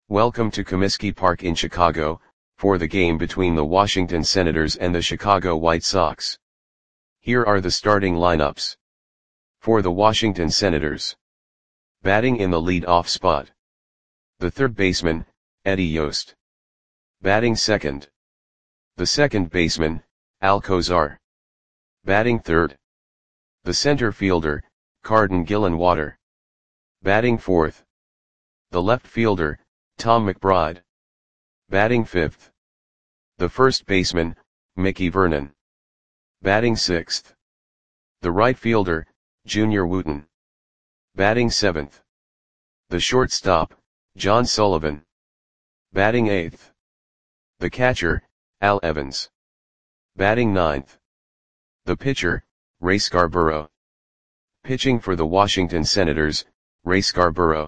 Welcome to Comiskey Park in Chicago, for the game between the Washington Senators and the Chicago White Sox. Here are the starting lineups. For the Washington Senators. Batting in the lead-off spot. The third baseman, Eddie Yost. Batting second. The second baseman, Al Kozar. Batting third. The center fielder, Carden Gillenwater. Batting fourth. The left fielder, Tom McBride. Batting fifth. The first baseman, Mickey Vernon. Batting sixth. The right fielder, Junior Wooten. Batting seventh. The shortstop, John Sullivan. Batting eighth. The catcher, Al Evans. Batting ninth. The pitcher, Ray Scarborough. Pitching for the Washington Senators, Ray Scarborough.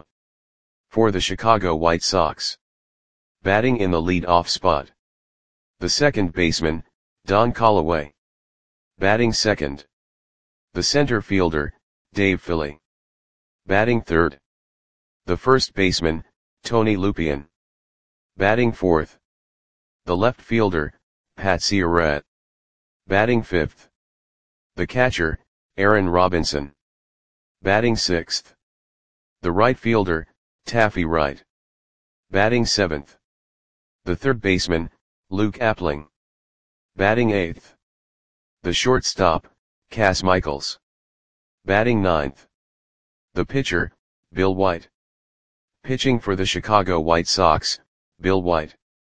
For the Chicago White Sox. Batting in the lead-off spot. The second baseman, Don Callaway. Batting second. The center fielder, Dave Philly. Batting third. The first baseman, Tony Lupien. Batting fourth. The left fielder, Pat Ciarrette. Batting fifth. The catcher, Aaron Robinson. Batting sixth. The right fielder, Taffy Wright. Batting seventh. The third baseman, Luke Appling. Batting eighth. The shortstop, Cass Michaels. Batting ninth. The pitcher, Bill White. Pitching for the Chicago White Sox, Bill White.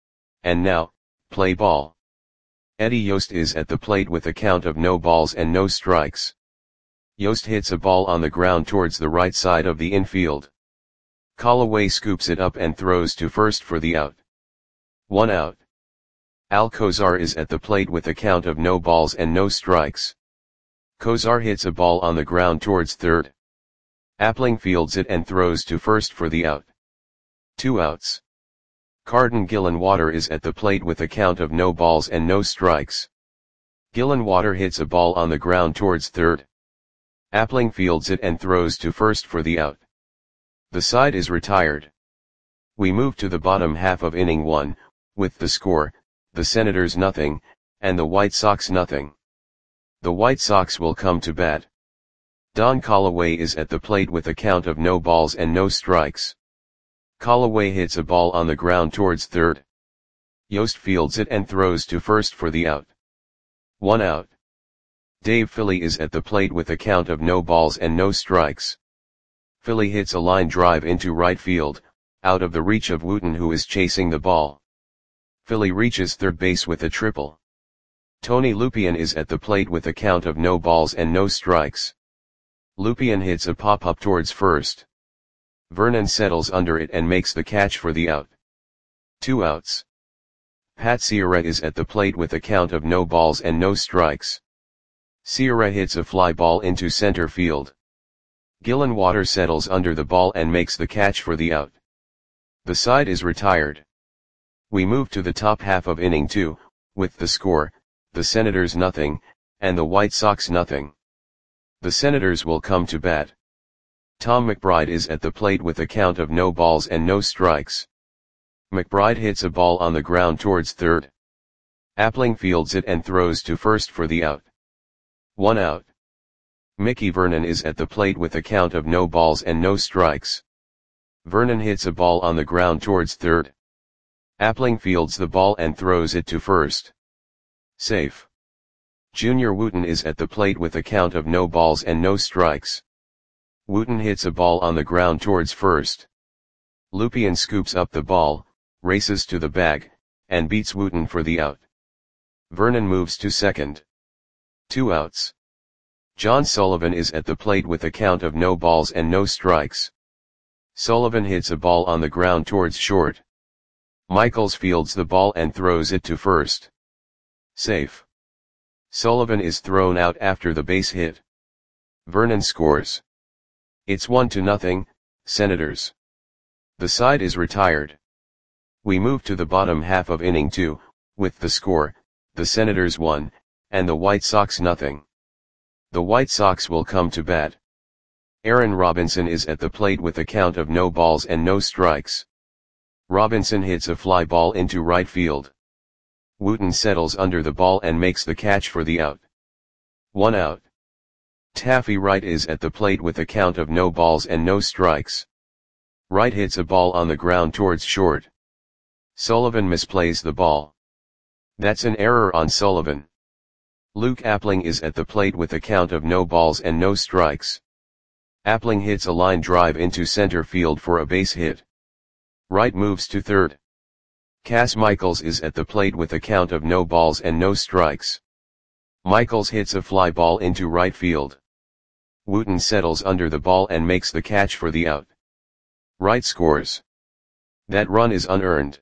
And now, play ball. Eddie Yost is at the plate with a count of no balls and no strikes. Yost hits a ball on the ground towards the right side of the infield. Callaway scoops it up and throws to first for the out. 1 out. Al Kozar is at the plate with a count of no balls and no strikes. Kozar hits a ball on the ground towards third. Appling fields it and throws to first for the out. 2 outs. Carden Gillenwater is at the plate with a count of no balls and no strikes. Gillenwater hits a ball on the ground towards third. Appling fields it and throws to first for the out. The side is retired. We move to the bottom half of inning 1, with the score, the Senators nothing, and the White Sox nothing. The White Sox will come to bat. Don Callaway is at the plate with a count of no balls and no strikes. Callaway hits a ball on the ground towards third. Yost fields it and throws to first for the out. 1 out. Dave Philly is at the plate with a count of no balls and no strikes. Philly hits a line drive into right field, out of the reach of Wooten who is chasing the ball. Philly reaches third base with a triple. Tony Lupien is at the plate with a count of no balls and no strikes. Lupien hits a pop-up towards first. Vernon settles under it and makes the catch for the out. 2 outs. Pat Ciarrette is at the plate with a count of no balls and no strikes. Ciarrette hits a fly ball into center field. Gillenwater settles under the ball and makes the catch for the out. The side is retired. We move to the top half of inning 2, with the score, the Senators nothing, and the White Sox nothing. The Senators will come to bat. Tom McBride is at the plate with a count of no balls and no strikes. McBride hits a ball on the ground towards third. Appling fields it and throws to first for the out. 1 out. Mickey Vernon is at the plate with a count of no balls and no strikes. Vernon hits a ball on the ground towards third. Appling fields the ball and throws it to first. Safe. Junior Wooten is at the plate with a count of no balls and no strikes. Wooten hits a ball on the ground towards first. Lupien scoops up the ball, races to the bag, and beats Wooten for the out. Vernon moves to second. 2 outs. John Sullivan is at the plate with a count of no balls and no strikes. Sullivan hits a ball on the ground towards short. Michaels fields the ball and throws it to first. Safe. Sullivan is thrown out after the base hit. Vernon scores. It's 1-0, Senators. The side is retired. We move to the bottom half of inning 2, with the score, the Senators 1, and the White Sox nothing. The White Sox will come to bat. Aaron Robinson is at the plate with a count of no balls and no strikes. Robinson hits a fly ball into right field. Wooten settles under the ball and makes the catch for the out. 1 out. Taffy Wright is at the plate with a count of no balls and no strikes. Wright hits a ball on the ground towards short. Sullivan misplays the ball. That's an error on Sullivan. Luke Appling is at the plate with a count of no balls and no strikes. Appling hits a line drive into center field for a base hit. Wright moves to third. Cass Michaels is at the plate with a count of no balls and no strikes. Michaels hits a fly ball into right field. Wooten settles under the ball and makes the catch for the out. Wright scores. That run is unearned.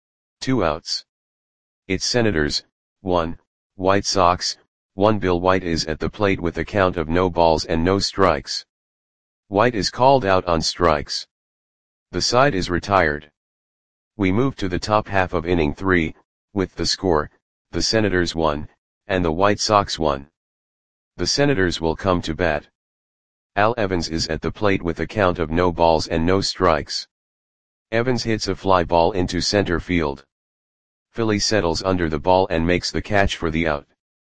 2 outs. It's Senators, 1, White Sox, 1. Bill White is at the plate with a count of no balls and no strikes. White is called out on strikes. The side is retired. We move to the top half of inning 3, with the score, the Senators 1, and the White Sox 1. The Senators will come to bat. Al Evans is at the plate with a count of no balls and no strikes. Evans hits a fly ball into center field. Philly settles under the ball and makes the catch for the out.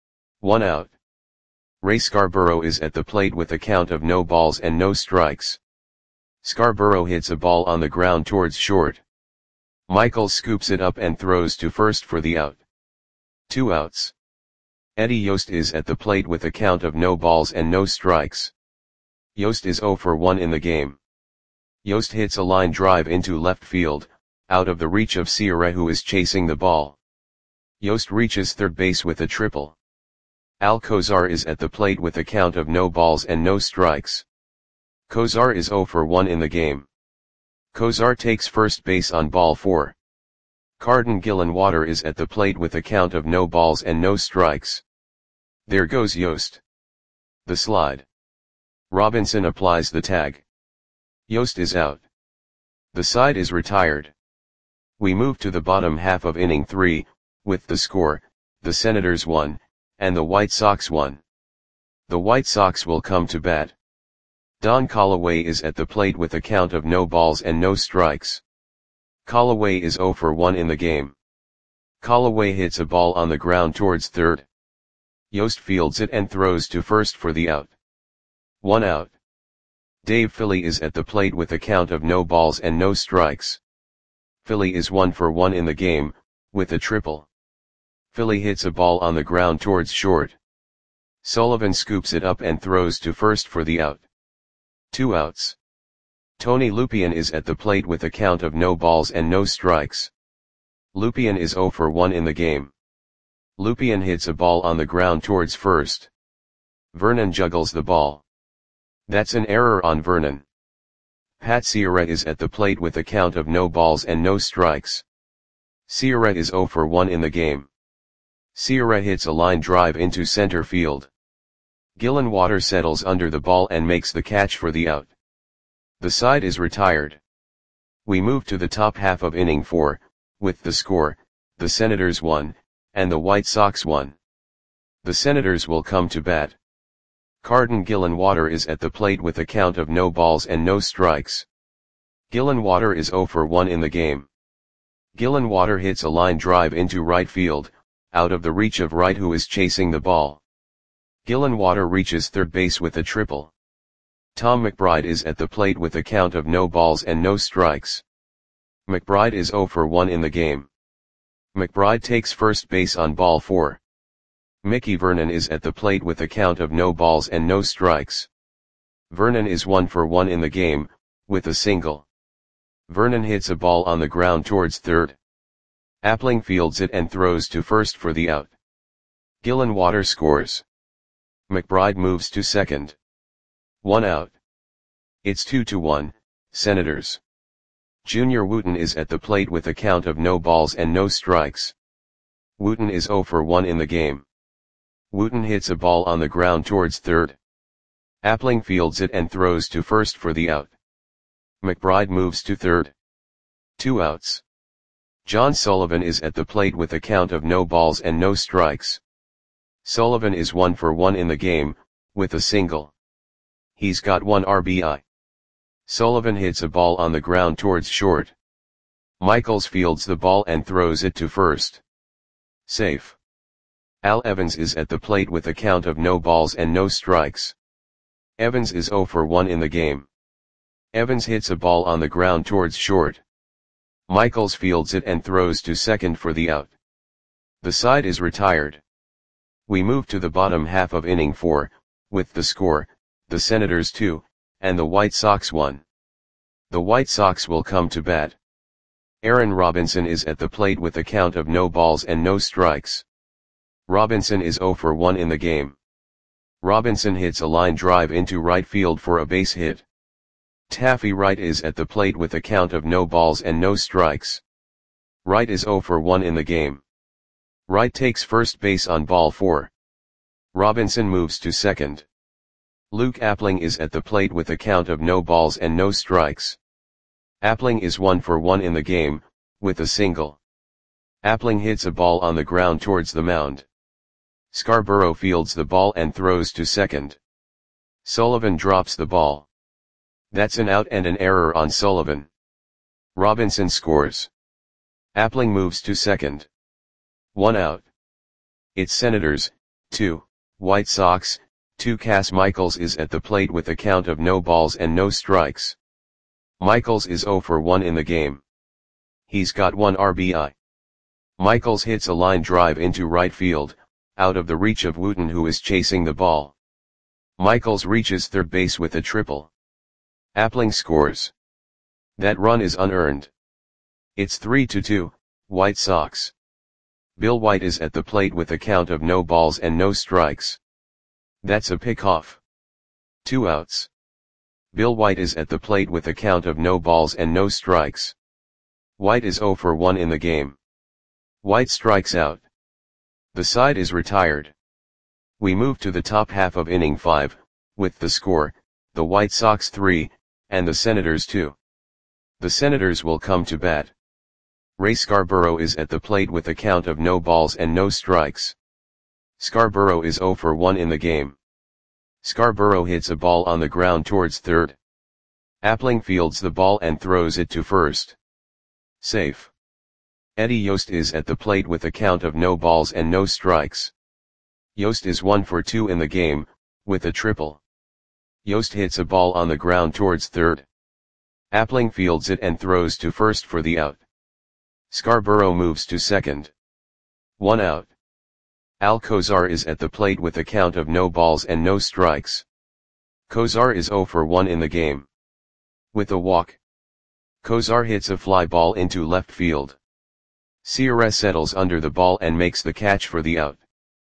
1 out. Ray Scarborough is at the plate with a count of no balls and no strikes. Scarborough hits a ball on the ground towards short. Michaels scoops it up and throws to first for the out. 2 outs. Eddie Yost is at the plate with a count of no balls and no strikes. Yost is 0 for 1 in the game. Yost hits a line drive into left field, out of the reach of Sierra, who is chasing the ball. Yost reaches third base with a triple. Alcozar is at the plate with a count of no balls and no strikes. Cozar is 0 for 1 in the game. Cozar takes first base on ball 4. Carden Gillenwater is at the plate with a count of no balls and no strikes. There goes Yost. The slide. Robinson applies the tag. Yost is out. The side is retired. We move to the bottom half of inning 3, with the score, the Senators 1, and the White Sox 1. The White Sox will come to bat. Don Callaway is at the plate with a count of no balls and no strikes. Callaway is 0 for 1 in the game. Callaway hits a ball on the ground towards third. Yost fields it and throws to first for the out. 1 out. Dave Philly is at the plate with a count of no balls and no strikes. Philly is 1 for 1 in the game, with a triple. Philly hits a ball on the ground towards short. Sullivan scoops it up and throws to first for the out. 2 outs. Tony Lupien is at the plate with a count of no balls and no strikes. Lupien is 0 for 1 in the game. Lupien hits a ball on the ground towards first. Vernon juggles the ball. That's an error on Vernon. Pat Sierra is at the plate with a count of no balls and no strikes. Sierra is 0 for 1 in the game. Sierra hits a line drive into center field. Gillenwater settles under the ball and makes the catch for the out. The side is retired. We move to the top half of inning 4, with the score, the Senators 1, and the White Sox 1. The Senators will come to bat. Carden Gillenwater is at the plate with a count of no balls and no strikes. Gillenwater is 0 for 1 in the game. Gillenwater hits a line drive into right field, out of the reach of Wright, who is chasing the ball. Gillenwater reaches third base with a triple. Tom McBride is at the plate with a count of no balls and no strikes. McBride is 0 for 1 in the game. McBride takes first base on ball 4. Mickey Vernon is at the plate with a count of no balls and no strikes. Vernon is 1 for 1 in the game, with a single. Vernon hits a ball on the ground towards third. Appling fields it and throws to first for the out. Gillenwater scores. McBride moves to second. 1 out. It's 2-1, Senators. Junior Wooten is at the plate with a count of no balls and no strikes. Wooten is 0 for 1 in the game. Wooten hits a ball on the ground towards third. Appling fields it and throws to first for the out. McBride moves to third. 2 outs. John Sullivan is at the plate with a count of no balls and no strikes. Sullivan is 1 for 1 in the game, with a single. He's got 1 RBI. Sullivan hits a ball on the ground towards short. Michaels fields the ball and throws it to first. Safe. Al Evans is at the plate with a count of no balls and no strikes. Evans is 0 for 1 in the game. Evans hits a ball on the ground towards short. Michaels fields it and throws to second for the out. The side is retired. We move to the bottom half of inning 4, with the score, the Senators 2, and the White Sox 1. The White Sox will come to bat. Aaron Robinson is at the plate with a count of no balls and no strikes. Robinson is 0 for 1 in the game. Robinson hits a line drive into right field for a base hit. Taffy Wright is at the plate with a count of no balls and no strikes. Wright is 0 for 1 in the game. Wright takes first base on ball 4. Robinson moves to second. Luke Appling is at the plate with a count of no balls and no strikes. Appling is 1 for 1 in the game, with a single. Appling hits a ball on the ground towards the mound. Scarborough fields the ball and throws to second. Sullivan drops the ball. That's an out and an error on Sullivan. Robinson scores. Appling moves to second. 1 out. It's Senators, 2, White Sox, 2. Cas Michaels is at the plate with a count of no balls and no strikes. Michaels is 0 for 1 in the game. He's got 1 RBI. Michaels hits a line drive into right field, out of the reach of Wooten who is chasing the ball. Michaels reaches third base with a triple. Appling scores. That run is unearned. It's 3-2, White Sox. Bill White is at the plate with a count of no balls and no strikes. That's a pickoff. 2 outs. Bill White is at the plate with a count of no balls and no strikes. White is 0 for 1 in the game. White strikes out. The side is retired. We move to the top half of inning 5, with the score, the White Sox 3, and the Senators 2. The Senators will come to bat. Ray Scarborough is at the plate with a count of no balls and no strikes. Scarborough is 0 for 1 in the game. Scarborough hits a ball on the ground towards third. Appling fields the ball and throws it to first. Safe. Eddie Yost is at the plate with a count of no balls and no strikes. Yost is 1 for 2 in the game, with a triple. Yost hits a ball on the ground towards third. Appling fields it and throws to first for the out. Scarborough moves to second. 1 out. Al Kozar is at the plate with a count of no balls and no strikes. Kozar is 0 for 1 in the game. With a walk. Kozar hits a fly ball into left field. Sierra settles under the ball and makes the catch for the out.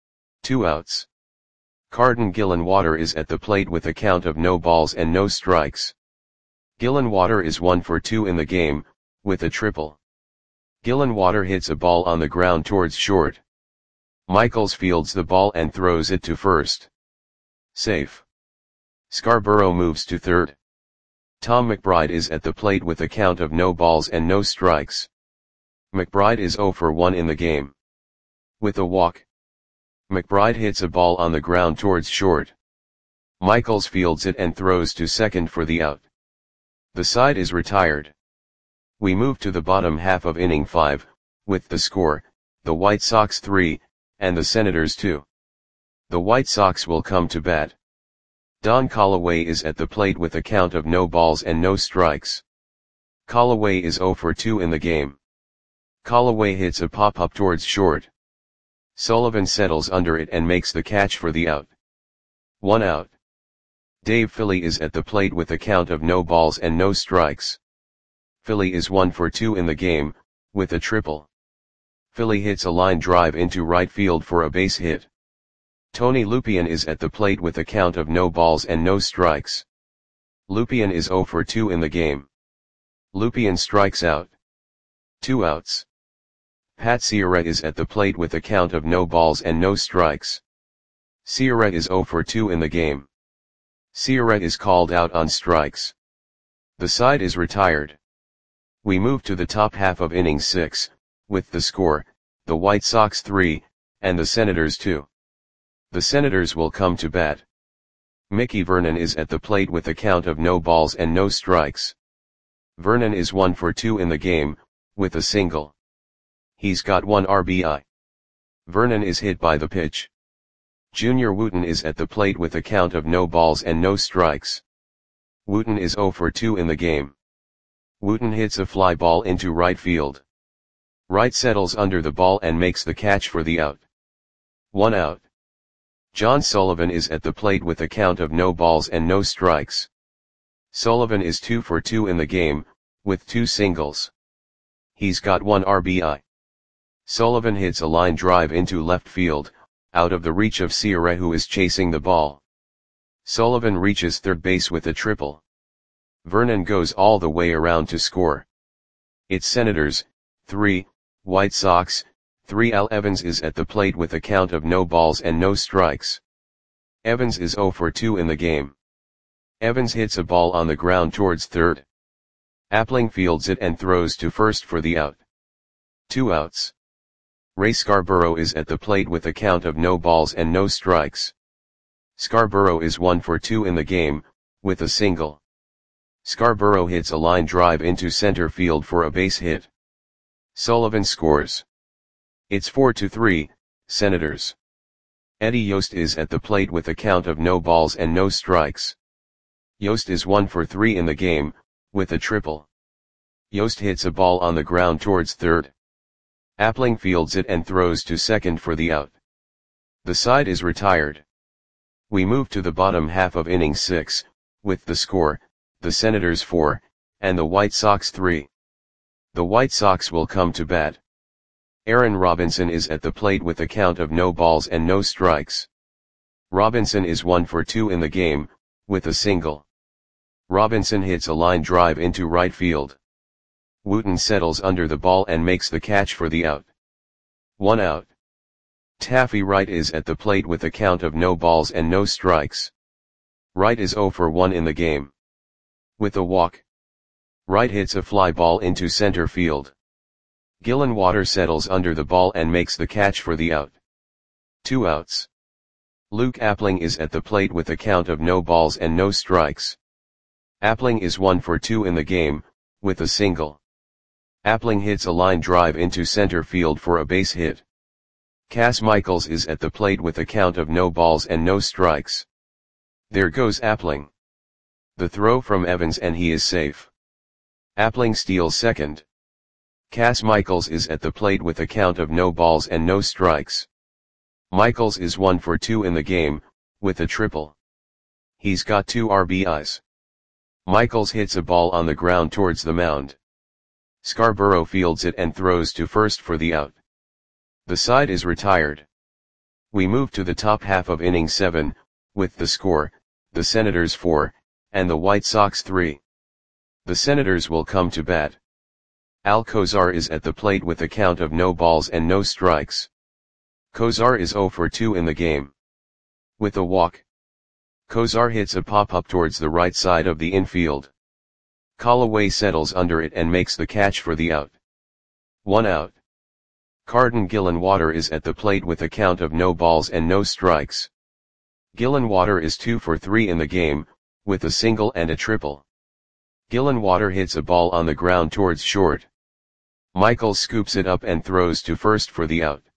2 outs. Carden Gillenwater is at the plate with a count of no balls and no strikes. Gillenwater is 1 for 2 in the game, with a triple. Gillenwater hits a ball on the ground towards short. Michaels fields the ball and throws it to first. Safe. Scarborough moves to third. Tom McBride is at the plate with a count of no balls and no strikes. McBride is 0 for 1 in the game. With a walk. McBride hits a ball on the ground towards short. Michaels fields it and throws to second for the out. The side is retired. We move to the bottom half of inning 5, with the score, the White Sox 3, and the Senators 2. The White Sox will come to bat. Don Callaway is at the plate with a count of no balls and no strikes. Callaway is 0 for 2 in the game. Callaway hits a pop-up towards short. Sullivan settles under it and makes the catch for the out. 1 out. Dave Philly is at the plate with a count of no balls and no strikes. Philly is 1 for 2 in the game, with a triple. Philly hits a line drive into right field for a base hit. Tony Lupien is at the plate with a count of no balls and no strikes. Lupien is 0 for 2 in the game. Lupien strikes out. 2 outs. Pat Sierra is at the plate with a count of no balls and no strikes. Sierra is 0 for 2 in the game. Sierra is called out on strikes. The side is retired. We move to the top half of inning 6, with the score, the White Sox 3, and the Senators 2. The Senators will come to bat. Mickey Vernon is at the plate with a count of no balls and no strikes. Vernon is 1 for 2 in the game, with a single. He's got 1 RBI. Vernon is hit by the pitch. Junior Wooten is at the plate with a count of no balls and no strikes. Wooten is 0 for 2 in the game. Wooten hits a fly ball into right field. Wright settles under the ball and makes the catch for the out. 1 out. John Sullivan is at the plate with a count of no balls and no strikes. Sullivan is 2 for 2 in the game, with 2 singles. He's got 1 RBI. Sullivan hits a line drive into left field, out of the reach of Sierra, who is chasing the ball. Sullivan reaches third base with a triple. Vernon goes all the way around to score. It's Senators, 3, White Sox, 3. Al Evans is at the plate with a count of no balls and no strikes. Evans is 0 for 2 in the game. Evans hits a ball on the ground towards third. Appling fields it and throws to first for the out. 2 outs. Ray Scarborough is at the plate with a count of no balls and no strikes. Scarborough is 1 for 2 in the game, with a single. Scarborough hits a line drive into center field for a base hit. Sullivan scores. It's 4-3, Senators. Eddie Yost is at the plate with a count of no balls and no strikes. Yost is 1 for 3 in the game, with a triple. Yost hits a ball on the ground towards third. Appling fields it and throws to second for the out. The side is retired. We move to the bottom half of inning 6, with the score, the Senators 4, and the White Sox 3. The White Sox will come to bat. Aaron Robinson is at the plate with a count of no balls and no strikes. Robinson is 1 for 2 in the game, with a single. Robinson hits a line drive into right field. Wooten settles under the ball and makes the catch for the out. 1 out. Taffy Wright is at the plate with a count of no balls and no strikes. Wright is 0 for 1 in the game. With a walk. Wright hits a fly ball into center field. Gillenwater settles under the ball and makes the catch for the out. 2 outs. Luke Appling is at the plate with a count of no balls and no strikes. Appling is 1 for 2 in the game, with a single. Appling hits a line drive into center field for a base hit. Cass Michaels is at the plate with a count of no balls and no strikes. There goes Appling. The throw from Evans and he is safe. Appling steals second. Cass Michaels is at the plate with a count of no balls and no strikes. Michaels is 1 for 2 in the game, with a triple. He's got 2 RBIs. Michaels hits a ball on the ground towards the mound. Scarborough fields it and throws to first for the out. The side is retired. We move to the top half of inning 7, with the score, the Senators 4, and the White Sox 3. The Senators will come to bat. Al Kozar is at the plate with a count of no balls and no strikes. Kozar is 0 for 2 in the game. With a walk. Kozar hits a pop-up towards the right side of the infield. Callaway settles under it and makes the catch for the out. 1 out. Carden Gillenwater is at the plate with a count of no balls and no strikes. Gillenwater is 2 for 3 in the game, with a single and a triple. Gillenwater hits a ball on the ground towards short. Michaels scoops it up and throws to first for the out.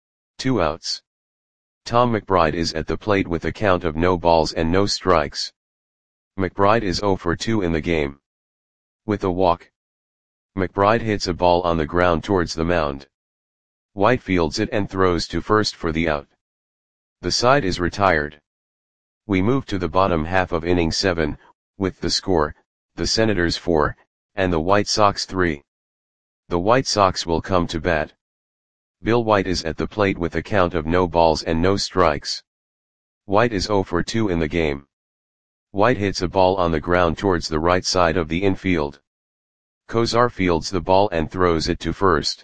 2 outs. Tom McBride is at the plate with a count of no balls and no strikes. McBride is 0 for 2 in the game. With a walk. McBride hits a ball on the ground towards the mound. White fields it and throws to first for the out. The side is retired. We move to the bottom half of inning 7, with the score, the Senators 4, and the White Sox 3. The White Sox will come to bat. Bill White is at the plate with a count of no balls and no strikes. White is 0 for 2 in the game. White hits a ball on the ground towards the right side of the infield. Kozar fields the ball and throws it to first.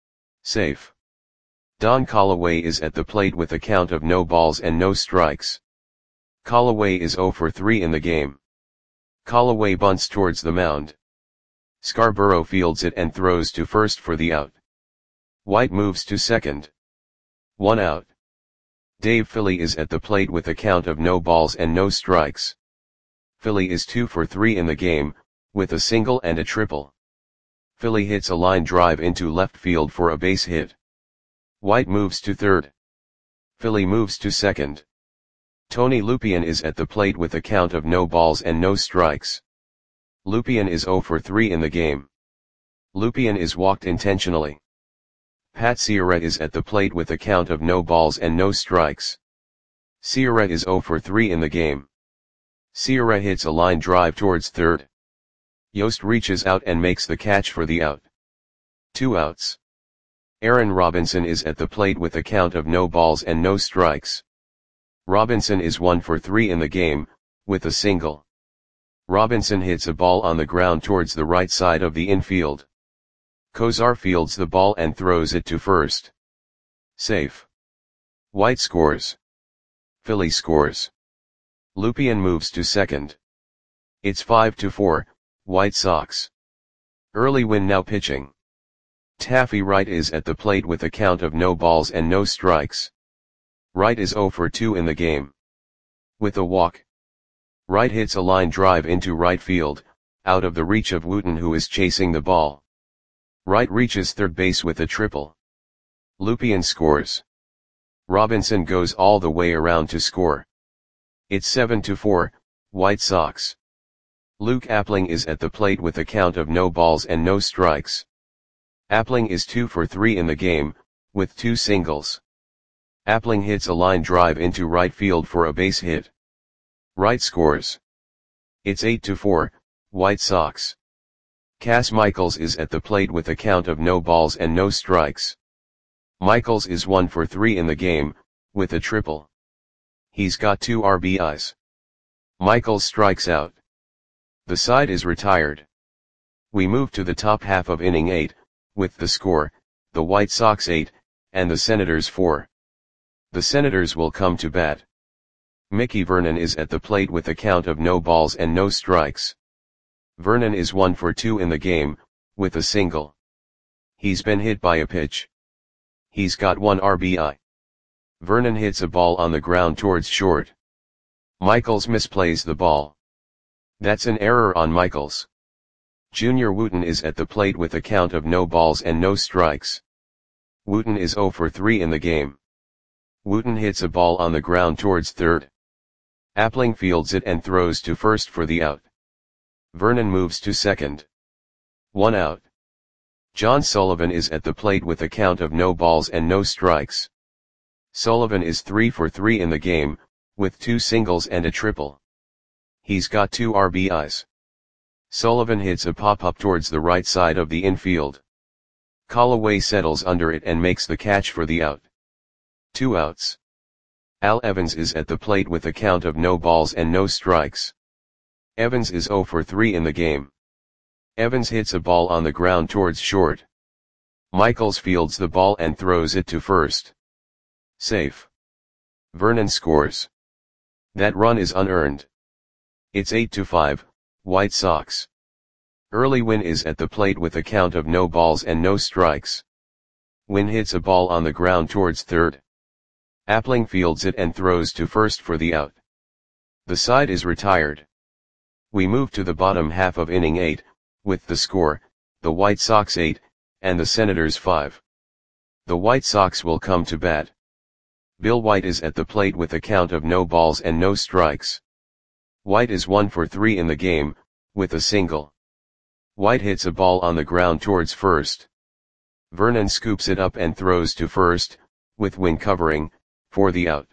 Safe. Don Callaway is at the plate with a count of no balls and no strikes. Callaway is 0 for 3 in the game. Callaway bunts towards the mound. Scarborough fields it and throws to first for the out. White moves to second. 1 out. Dave Philly is at the plate with a count of no balls and no strikes. Philly is 2 for 3 in the game, with a single and a triple. Philly hits a line drive into left field for a base hit. White moves to third. Philly moves to second. Tony Lupien is at the plate with a count of no balls and no strikes. Lupien is 0 for 3 in the game. Lupien is walked intentionally. Pat Ciarrette is at the plate with a count of no balls and no strikes. Ciarrette is 0 for 3 in the game. Ciarrette hits a line drive towards third. Yost reaches out and makes the catch for the out. 2 outs. Aaron Robinson is at the plate with a count of no balls and no strikes. Robinson is 1 for 3 in the game, with a single. Robinson hits a ball on the ground towards the right side of the infield. Kozar fields the ball and throws it to first. Safe. White scores. Philly scores. Lupien moves to second. It's 5-4, White Sox. Early win now pitching. Taffy Wright is at the plate with a count of no balls and no strikes. Wright is 0 for 2 in the game. With a walk. Wright hits a line drive into right field, out of the reach of Wooten who is chasing the ball. Wright reaches third base with a triple. Lupien scores. Robinson goes all the way around to score. It's 7-4, White Sox. Luke Appling is at the plate with a count of no balls and no strikes. Appling is 2 for 3 in the game, with 2 singles. Appling hits a line drive into right field for a base hit. Wright scores. It's 8-4, White Sox. Cass Michaels is at the plate with a count of no balls and no strikes. Michaels is 1 for 3 in the game, with a triple. He's got 2 RBIs. Michaels strikes out. The side is retired. We move to the top half of inning 8, with the score, the White Sox 8, and the Senators 4. The Senators will come to bat. Mickey Vernon is at the plate with a count of no balls and no strikes. Vernon is 1 for 2 in the game, with a single. He's been hit by a pitch. He's got 1 RBI. Vernon hits a ball on the ground towards short. Michaels misplays the ball. That's an error on Michaels. Junior Wooten is at the plate with a count of no balls and no strikes. Wooten is 0 for 3 in the game. Wooten hits a ball on the ground towards third. Appling fields it and throws to first for the out. Vernon moves to second. 1 out. John Sullivan is at the plate with a count of no balls and no strikes. Sullivan is 3 for 3 in the game, with 2 singles and a triple. He's got 2 RBIs. Sullivan hits a pop-up towards the right side of the infield. Callaway settles under it and makes the catch for the out. 2 outs. Al Evans is at the plate with a count of no balls and no strikes. Evans is 0 for 3 in the game. Evans hits a ball on the ground towards short. Michaels fields the ball and throws it to first. Safe. Vernon scores. That run is unearned. It's 8-5, White Sox. Early Win is at the plate with a count of no balls and no strikes. Win hits a ball on the ground towards third. Appling fields it and throws to first for the out. The side is retired. We move to the bottom half of inning 8, with the score, the White Sox 8, and the Senators 5. The White Sox will come to bat. Bill White is at the plate with a count of no balls and no strikes. White is 1 for 3 in the game, with 2 singles and a triple. He's got 2 RBIs. Sullivan is 3 for 2 in the game, with 2 singles and a triple. Sullivan hits a ball on the ground towards third. Appling fields it and throws to first for the out. The side is retired. We move to the bottom half of inning 8, with the score, the White Sox 8, and the Senators 5. The White Sox will come to bat. Bill White is at the plate with a count of no balls and no strikes. White is 1 for 3 in the game, with a single. With a single. White hits a ball on the ground towards first. Vernon scoops it up and throws to first, with Win covering, for the out.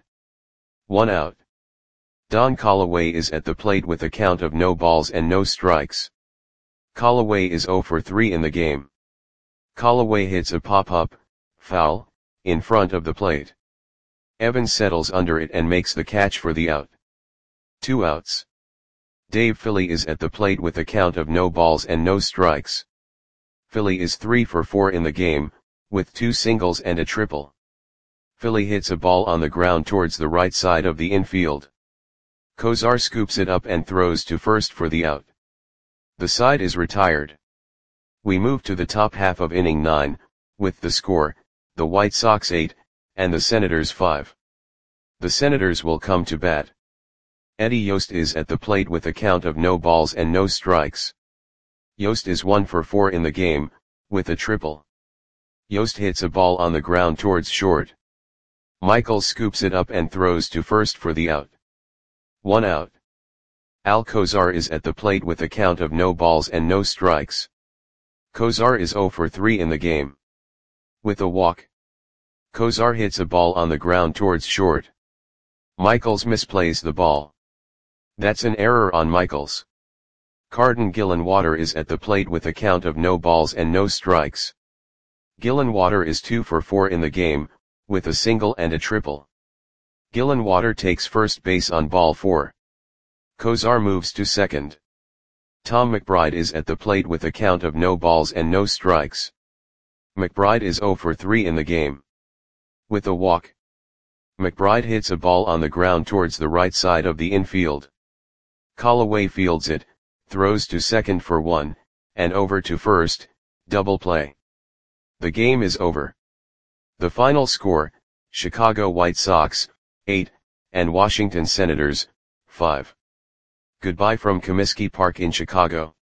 1 out. Don Callaway is at the plate with a count of no balls and no strikes. Callaway is 0 for 3 in the game. Callaway hits a pop-up, foul, in front of the plate. Evans settles under it and makes the catch for the out. 2 outs. Dave Philly is at the plate with a count of no balls and no strikes. Philly is 3 for 4 in the game, with 2 singles and a triple. Philly hits a ball on the ground towards the right side of the infield. Kozar scoops it up and throws to first for the out. The side is retired. We move to the top half of inning 9, with the score, the White Sox 8, and the Senators 5. The Senators will come to bat. Eddie Yost is at the plate with a count of no balls and no strikes. Yost is 1 for 4 in the game, with a triple. Yost hits a ball on the ground towards short. Michaels scoops it up and throws to first for the out. 1 out. Alcozar is at the plate with a count of no balls and no strikes. Cozar is 0 for 3 in the game. With a walk. Cozar hits a ball on the ground towards short. Michaels misplays the ball. That's an error on Michaels. Carden Gillenwater is at the plate with a count of no balls and no strikes. Gillenwater is 2 for 4 in the game, with a single and a triple. Gillenwater takes first base on ball 4. Cozar moves to second. Tom McBride is at the plate with a count of no balls and no strikes. McBride is 0 for 3 in the game. With a walk. McBride hits a ball on the ground towards the right side of the infield. Callaway fields it, throws to second for 1, and over to first, double play. The game is over. The final score, Chicago White Sox, 8, and Washington Senators, 5. Goodbye from Comiskey Park in Chicago.